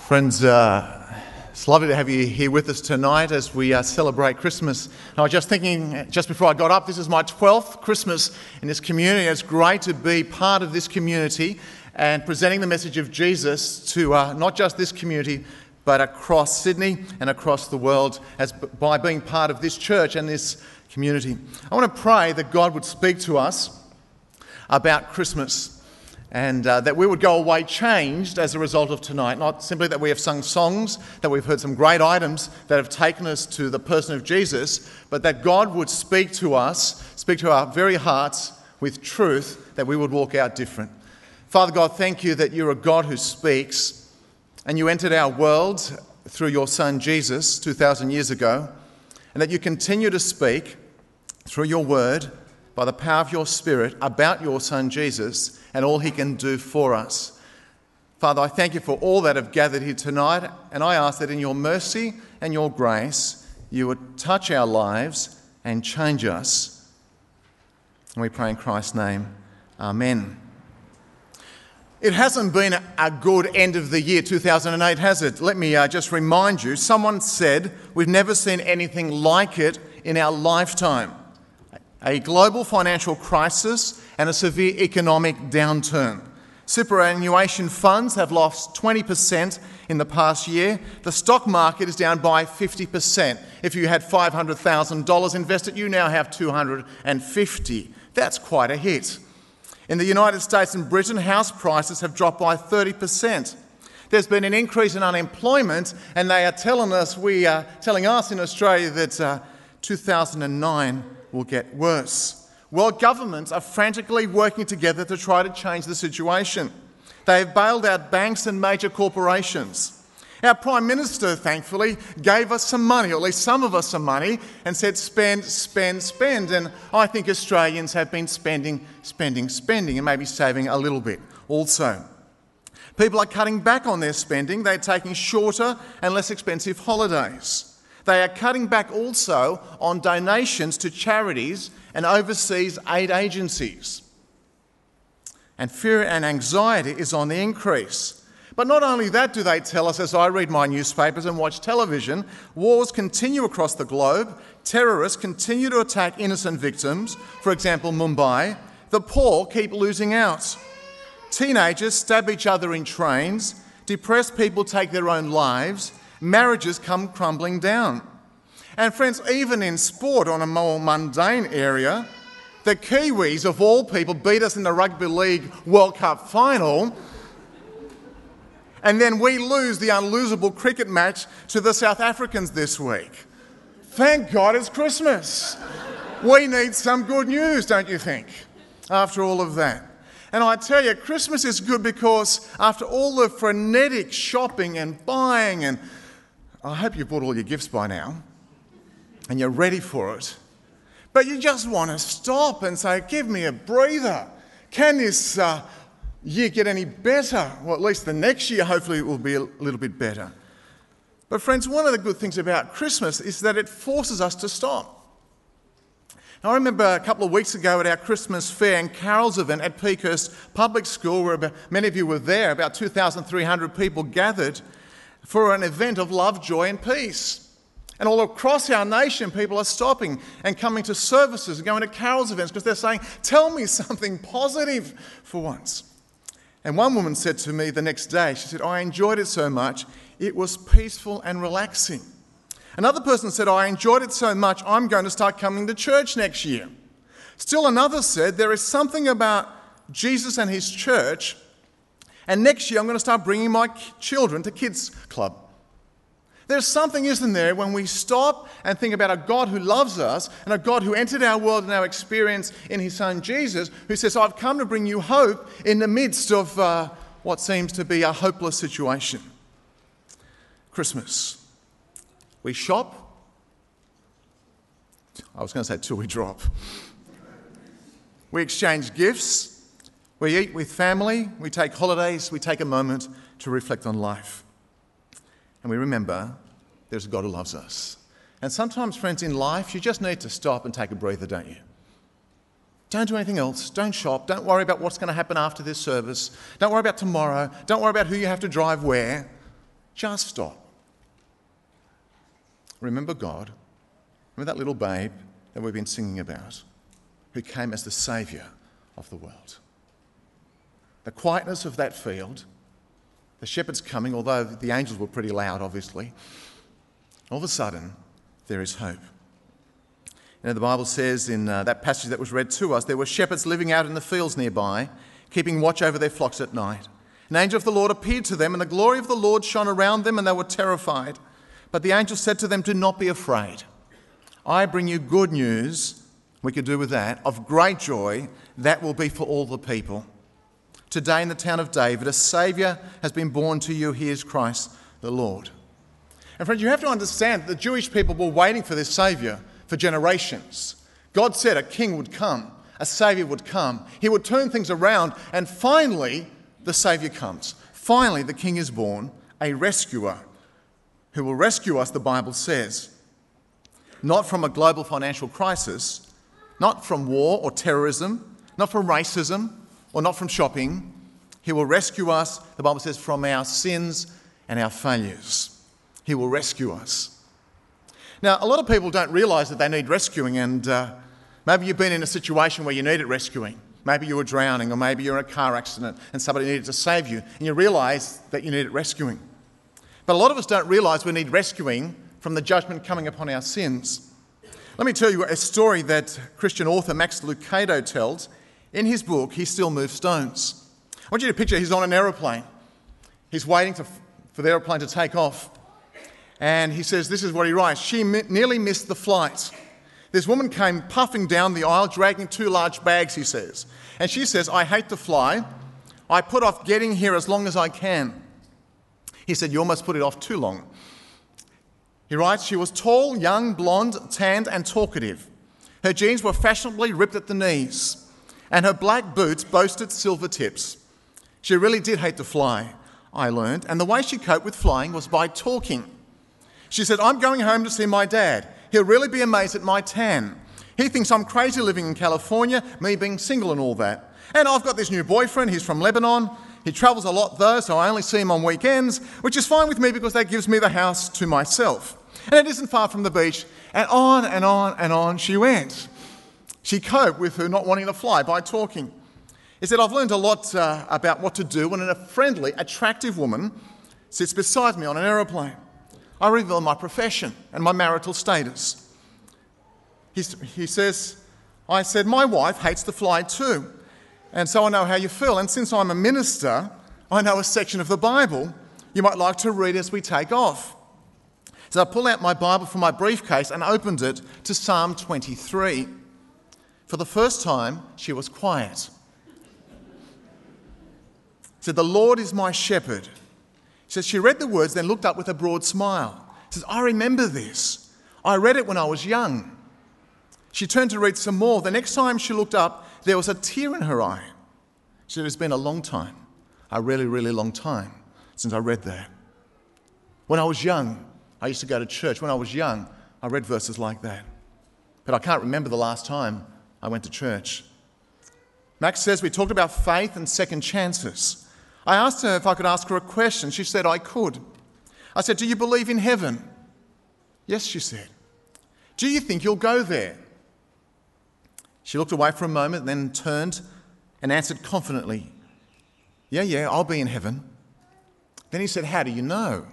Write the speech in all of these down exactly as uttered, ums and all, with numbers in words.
Friends, uh, it's lovely to have you here with us tonight as we uh, celebrate Christmas. And I was just thinking, just before I got up, this is my twelfth Christmas in this community. It's great to be part of this community and presenting the message of Jesus to uh, not just this community, but across Sydney and across the world as by being part of this church and this community. I want to pray that God would speak to us about Christmas. And uh, that we would go away changed as a result of tonight. Not simply that we have sung songs, that we've heard some great items that have taken us to the person of Jesus, but that God would speak to us, speak to our very hearts with truth, that we would walk out different. Father God, thank you that you're a God who speaks, and you entered our world through your Son Jesus two thousand years ago, and that you continue to speak through your word, by the power of your Spirit, about your Son Jesus and all he can do for us. Father, I thank you for all that have gathered here tonight, and I ask that in your mercy and your grace, you would touch our lives and change us. And we pray in Christ's name. Amen. It hasn't been a good end of the year two thousand eight, has it? Let me uh, just remind you, someone said we've never seen anything like it in our lifetime. A global financial crisis and a severe economic downturn. Superannuation funds have lost twenty percent in the past year. The stock market is down by fifty percent. If you had five hundred thousand dollars invested, you now have two hundred fifty. That's quite a hit. In the United States and Britain, house prices have dropped by thirty percent. There's been an increase in unemployment, and they are telling us, we are telling us in Australia that uh, two thousand nine will get worse. World governments are frantically working together to try to change the situation. They have bailed out banks and major corporations. Our Prime Minister, thankfully, gave us some money, or at least some of us some money, and said spend, spend, spend. And I think Australians have been spending, spending, spending, and maybe saving a little bit also. People are cutting back on their spending. They're taking shorter and less expensive holidays. They are cutting back also on donations to charities and overseas aid agencies. And fear and anxiety is on the increase. But not only that do they tell us, as I read my newspapers and watch television, wars continue across the globe, terrorists continue to attack innocent victims, for example Mumbai, the poor keep losing out. Teenagers stab each other in trains, depressed people take their own lives, marriages come crumbling down. And friends, even in sport, on a more mundane area, the Kiwis, of all people, beat us in the Rugby League World Cup final, and then we lose the unlosable cricket match to the South Africans this week. Thank God it's Christmas. We need some good news, don't you think, after all of that? And I tell you, Christmas is good because after all the frenetic shopping and buying, and I hope you've bought all your gifts by now and you're ready for it, but you just want to stop and say, give me a breather. Can this uh, year get any better? Well, at least the next year, hopefully it will be a little bit better. But friends, one of the good things about Christmas is that it forces us to stop. I remember a couple of weeks ago at our Christmas fair and carols event at Peakhurst Public School, where about, many of you were there, about two thousand three hundred people gathered for an event of love, joy and peace. And all across our nation, people are stopping and coming to services and going to carols events because they're saying, tell me something positive for once. And one woman said to me the next day, she said, I enjoyed it so much, it was peaceful and relaxing. Another person said, I enjoyed it so much, I'm going to start coming to church next year. Still another said, there is something about Jesus and his church, and next year I'm going to start bringing my children to kids' club. There's something, isn't there, when we stop and think about a God who loves us and a God who entered our world and our experience in his Son Jesus, who says, I've come to bring you hope in the midst of uh, what seems to be a hopeless situation. Christmas. We shop. I was going to say till we drop. We exchange gifts. We eat with family. We take holidays. We take a moment to reflect on life. And we remember there's a God who loves us. And sometimes, friends, in life, you just need to stop and take a breather, don't you? Don't do anything else. Don't shop. Don't worry about what's going to happen after this service. Don't worry about tomorrow. Don't worry about who you have to drive where. Just stop. Remember God. Remember that little babe that we've been singing about, who came as the saviour of the world. The quietness of that field, the shepherds coming, although the angels were pretty loud, obviously, all of a sudden, there is hope. You know, the Bible says in uh, that passage that was read to us, there were shepherds living out in the fields nearby, keeping watch over their flocks at night. An angel of the Lord appeared to them, and the glory of the Lord shone around them, and they were terrified. But the angel said to them, "Do not be afraid. I bring you good news," we could do with that, "of great joy that will be for all the people. Today in the town of David, a Saviour has been born to you. He is Christ the Lord." And friends, you have to understand that the Jewish people were waiting for this Saviour for generations. God said a king would come, a Saviour would come. He would turn things around, and finally the Saviour comes. Finally the king is born, a rescuer who will rescue us, the Bible says, not from a global financial crisis, not from war or terrorism, not from racism, or not from shopping. He will rescue us, the Bible says, from our sins and our failures. He will rescue us. Now, a lot of people don't realise that they need rescuing, and uh, maybe you've been in a situation where you needed rescuing. Maybe you were drowning, or maybe you're in a car accident and somebody needed to save you, and you realise that you needed rescuing. But a lot of us don't realise we need rescuing from the judgment coming upon our sins. Let me tell you a story that Christian author Max Lucado tells in his book, He Still Moves Stones. I want you to picture he's on an aeroplane. He's waiting to, for the aeroplane to take off. And he says, this is what he writes: "She mi- nearly missed the flight. This woman came puffing down the aisle, dragging two large bags," he says. "And she says, 'I hate to fly. I put off getting here as long as I can.'" He said, "You almost put it off too long." He writes, "She was tall, young, blonde, tanned and talkative. Her jeans were fashionably ripped at the knees, and her black boots boasted silver tips. She really did hate to fly, I learned, and the way she coped with flying was by talking. She said, 'I'm going home to see my dad. He'll really be amazed at my tan. He thinks I'm crazy living in California, me being single and all that. And I've got this new boyfriend, he's from Lebanon. He travels a lot though, so I only see him on weekends, which is fine with me because that gives me the house to myself. And it isn't far from the beach.' And on and on and on she went. She coped with her not wanting to fly by talking. He said, "I've learned a lot uh, about what to do when a friendly, attractive woman sits beside me on an aeroplane. I reveal my profession and my marital status." He's, he says, "I said, my wife hates to fly too. And so I know how you feel. And since I'm a minister, I know a section of the Bible you might like to read as we take off." So I pulled out my Bible from my briefcase and opened it to Psalm twenty-three. For the first time, she was quiet. She said, "The Lord is my shepherd." She said she read the words, then looked up with a broad smile. She says, "I remember this. I read it when I was young." She turned to read some more. The next time she looked up, there was a tear in her eye. She said, "It's been a long time, a really, really long time since I read that. When I was young, I used to go to church. When I was young, I read verses like that. But I can't remember the last time I went to church." Max says we talked about faith and second chances. I asked her if I could ask her a question. She said I could. I said, "Do you believe in heaven?" "Yes," she said. "Do you think you'll go there?" She looked away for a moment, then turned and answered confidently, "Yeah, yeah, I'll be in heaven." Then he said, "How do you know?"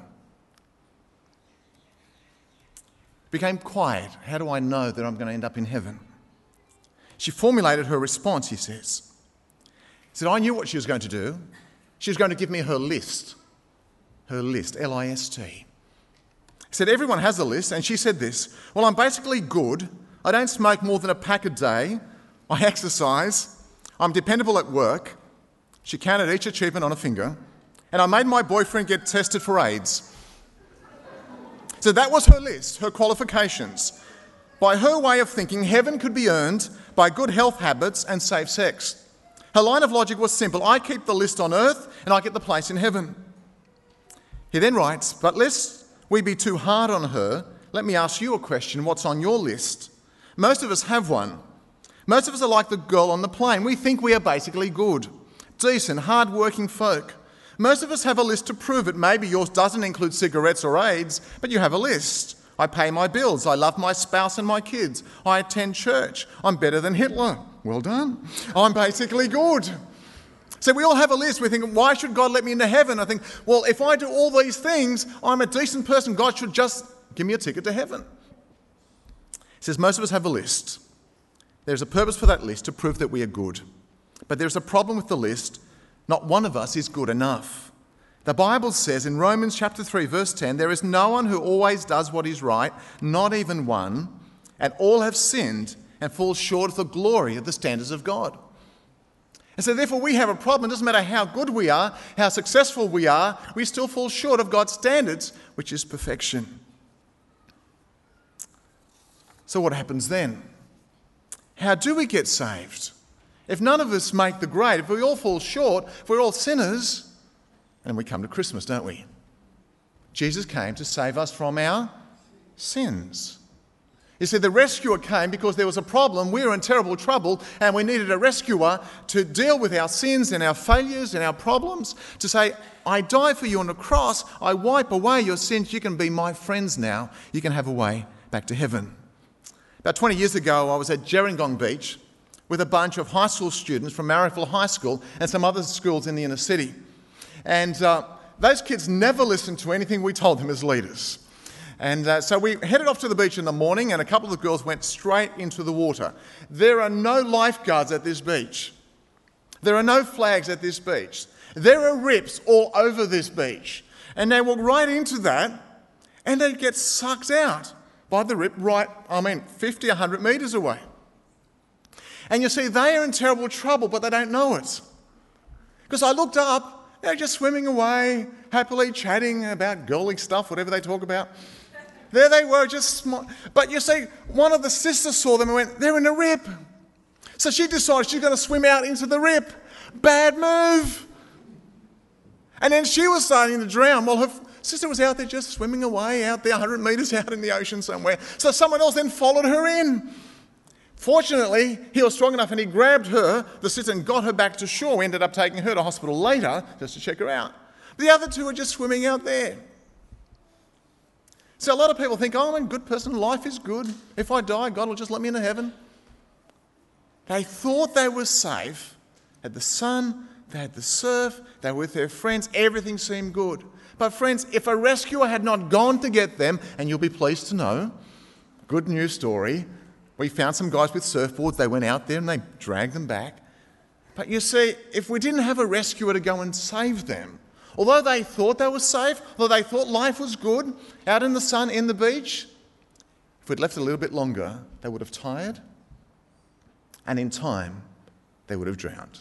Became quiet. "How do I know that I'm going to end up in heaven?" She formulated her response, he says. He said, "I knew what she was going to do. She was going to give me her list." Her list, L I S T. He said, "Everyone has a list," and she said this: "Well, I'm basically good. I don't smoke more than a pack a day. I exercise. I'm dependable at work." She counted each achievement on a finger. "And I made my boyfriend get tested for AIDS." So that was her list, her qualifications. By her way of thinking, heaven could be earned by good health habits and safe sex. Her line of logic was simple: I keep the list on earth and I get the place in heaven. He then writes, "But lest we be too hard on her, let me ask you a question. What's on your list?" Most of us have one. Most of us are like the girl on the plane. We think we are basically good, decent, hard-working folk. Most of us have a list to prove it. Maybe yours doesn't include cigarettes or AIDS, but you have a list. I pay my bills. I love my spouse and my kids. I attend church. I'm better than Hitler. Well done. I'm basically good. So we all have a list. We think, why should God let me into heaven? I think, well, if I do all these things, I'm a decent person. God should just give me a ticket to heaven. He says most of us have a list. There's a purpose for that list to prove that we are good. But there's a problem with the list. Not one of us is good enough. The Bible says in Romans chapter three, verse ten, there is no one who always does what is right, not even one, and all have sinned and fall short of the glory of the standards of God. And so therefore we have a problem. It doesn't matter how good we are, how successful we are, we still fall short of God's standards, which is perfection. So what happens then? How do we get saved? If none of us make the grade, if we all fall short, if we're all sinners, and we come to Christmas, don't we? Jesus came to save us from our sins. You see, the rescuer came because there was a problem. We were in terrible trouble and we needed a rescuer to deal with our sins and our failures and our problems, to say, I die for you on the cross. I wipe away your sins. You can be my friends now. You can have a way back to heaven. About twenty years ago, I was at Gerringong Beach with a bunch of high school students from Marrickville High School and some other schools in the inner city. And uh, those kids never listened to anything we told them as leaders. And uh, so we headed off to the beach in the morning, and a couple of the girls went straight into the water. There are no lifeguards at this beach. There are no flags at this beach. There are rips all over this beach. And they walk right into that, and they get sucked out by the rip right, I mean, fifty, one hundred metres away. And you see, they are in terrible trouble, but they don't know it. Because I looked up, they're just swimming away, happily chatting about girly stuff, whatever they talk about. There they were, just small. But you see, one of the sisters saw them and went, they're in a rip. So she decided she's going to swim out into the rip. Bad move. And then she was starting to drown. Well, her sister was out there just swimming away, out there one hundred metres out in the ocean somewhere. So someone else then followed her in. Fortunately, he was strong enough and he grabbed her, the sister, and got her back to shore. We ended up taking her to hospital later just to check her out. The other two are just swimming out there. So a lot of people think, oh, I'm a good person, life is good. If I die, God will just let me into heaven. They thought they were safe. They had the sun, they had the surf, they were with their friends, everything seemed good. But friends, if a rescuer had not gone to get them, and you'll be pleased to know, good news story, we found some guys with surfboards, they went out there and they dragged them back. But you see, if we didn't have a rescuer to go and save them, although they thought they were safe, although they thought life was good, out in the sun, in the beach, if we'd left it a little bit longer, they would have tired, and in time, they would have drowned.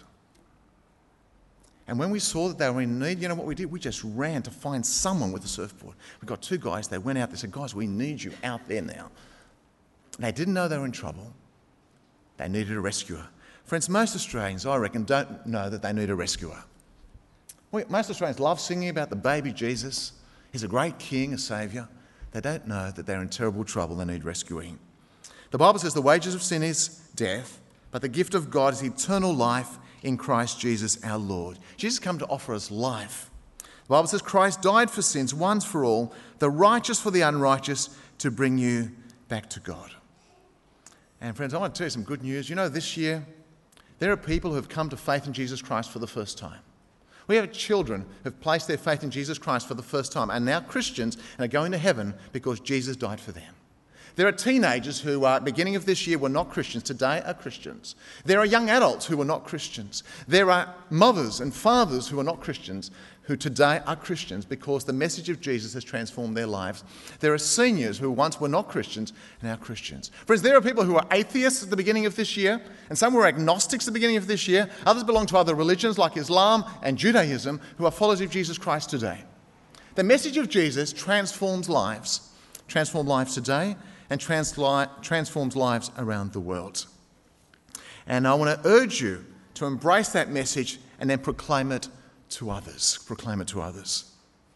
And when we saw that they were in need, you know what we did? We just ran to find someone with a surfboard. We got two guys, they went out, they said, guys, we need you out there now. And they didn't know they were in trouble. They needed a rescuer. Friends, most Australians, I reckon, don't know that they need a rescuer. We, most Australians love singing about the baby Jesus. He's a great king, a saviour. They don't know that they're in terrible trouble. They need rescuing. The Bible says the wages of sin is death, but the gift of God is eternal life in Christ Jesus our Lord. Jesus came to offer us life. The Bible says Christ died for sins once for all, the righteous for the unrighteous, to bring you back to God. And friends, I want to tell you some good news. You know, this year, there are people who have come to faith in Jesus Christ for the first time. We have children who have placed their faith in Jesus Christ for the first time and now Christians and are going to heaven because Jesus died for them. There are teenagers who, at the beginning of this year, were not Christians, today are Christians. There are young adults who were not Christians. There are mothers and fathers who are not Christians, who today are Christians because the message of Jesus has transformed their lives. There are seniors who once were not Christians and now Christians. Friends, there are people who were atheists at the beginning of this year, and some were agnostics at the beginning of this year. Others belong to other religions like Islam and Judaism who are followers of Jesus Christ today. The message of Jesus transforms lives, transforms lives today, and transli- transforms lives around the world. And I want to urge you to embrace that message and then proclaim it to others. Proclaim it to others.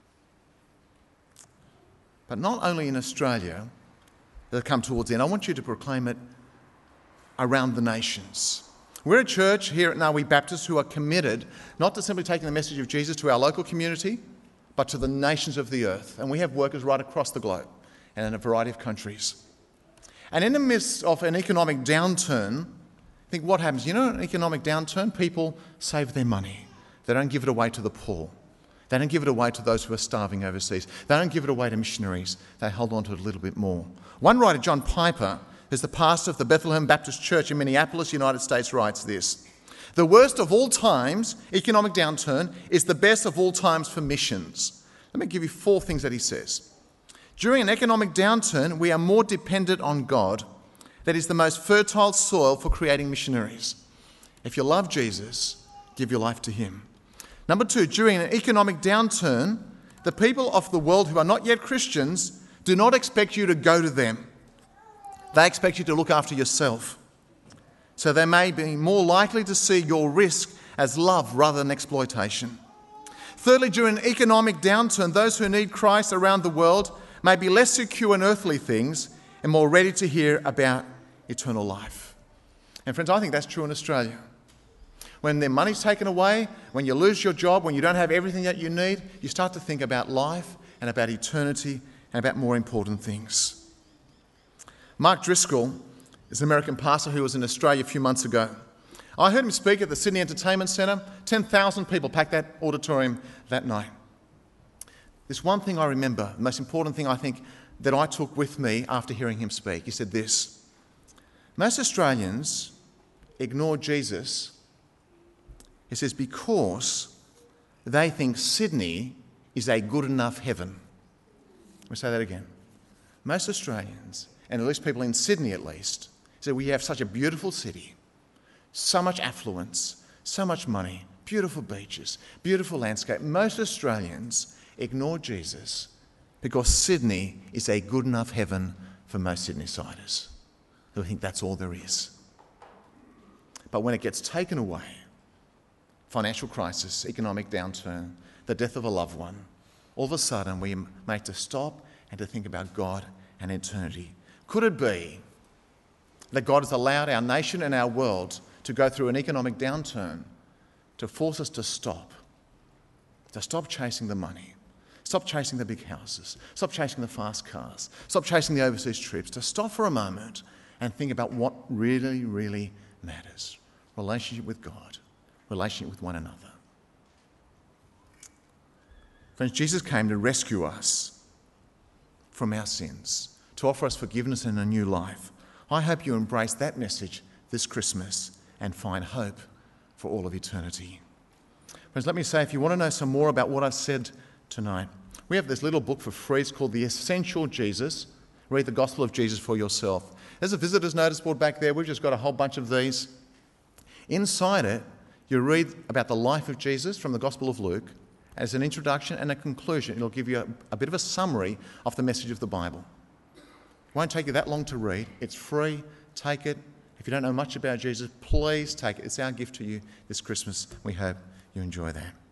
But not only in Australia, that come towards the end, I want you to proclaim it around the nations. We're a church here at Narwee Baptist who are committed not to simply taking the message of Jesus to our local community, but to the nations of the earth. And we have workers right across the globe and in a variety of countries. And in the midst of an economic downturn, think what happens. You know, an economic downturn, people save their money. They don't give it away to the poor. They don't give it away to those who are starving overseas. They don't give it away to missionaries. They hold on to it a little bit more. One writer, John Piper, who's the pastor of the Bethlehem Baptist Church in Minneapolis, United States, writes this: "The worst of all times, economic downturn, is the best of all times for missions." Let me give you four things that he says. During an economic downturn, we are more dependent on God. That is the most fertile soil for creating missionaries. If you love Jesus, give your life to him. Number two, during an economic downturn, the people of the world who are not yet Christians do not expect you to go to them. They expect you to look after yourself. So they may be more likely to see your risk as love rather than exploitation. Thirdly, during an economic downturn, those who need Christ around the world may be less secure in earthly things and more ready to hear about eternal life. And friends, I think that's true in Australia. When their money's taken away, when you lose your job, when you don't have everything that you need, you start to think about life and about eternity and about more important things. Mark Driscoll is an American pastor who was in Australia a few months ago. I heard him speak at the Sydney Entertainment Centre. ten thousand people packed that auditorium that night. This one thing I remember, the most important thing I think that I took with me after hearing him speak. He said this: most Australians ignore Jesus, he says, because they think Sydney is a good enough heaven. Let me say that again. Most Australians, and at least people in Sydney at least, say we have such a beautiful city, so much affluence, so much money, beautiful beaches, beautiful landscape. Most Australians ignore Jesus because Sydney is a good enough heaven for most Sydneysiders who think that's all there is. But when it gets taken away, financial crisis, economic downturn, the death of a loved one, all of a sudden we make to stop and to think about God and eternity. Could it be that God has allowed our nation and our world to go through an economic downturn to force us to stop, to stop chasing the money, stop chasing the big houses, stop chasing the fast cars, stop chasing the overseas trips, to stop for a moment and think about what really, really matters? Relationship with God, relationship with one another. Friends, Jesus came to rescue us from our sins, to offer us forgiveness and a new life. I hope you embrace that message this Christmas and find hope for all of eternity. Friends, let me say, if you want to know some more about what I've said tonight, we have this little book for free. It's called The Essential Jesus. Read the Gospel of Jesus for yourself. There's a visitor's notice board back there. We've just got a whole bunch of these. Inside it, you read about the life of Jesus from the Gospel of Luke. As an introduction and a conclusion, it'll give you a, a bit of a summary of the message of the Bible. It won't take you that long to read. It's free. Take it. If you don't know much about Jesus, please take it. It's our gift to you this Christmas. We hope you enjoy that.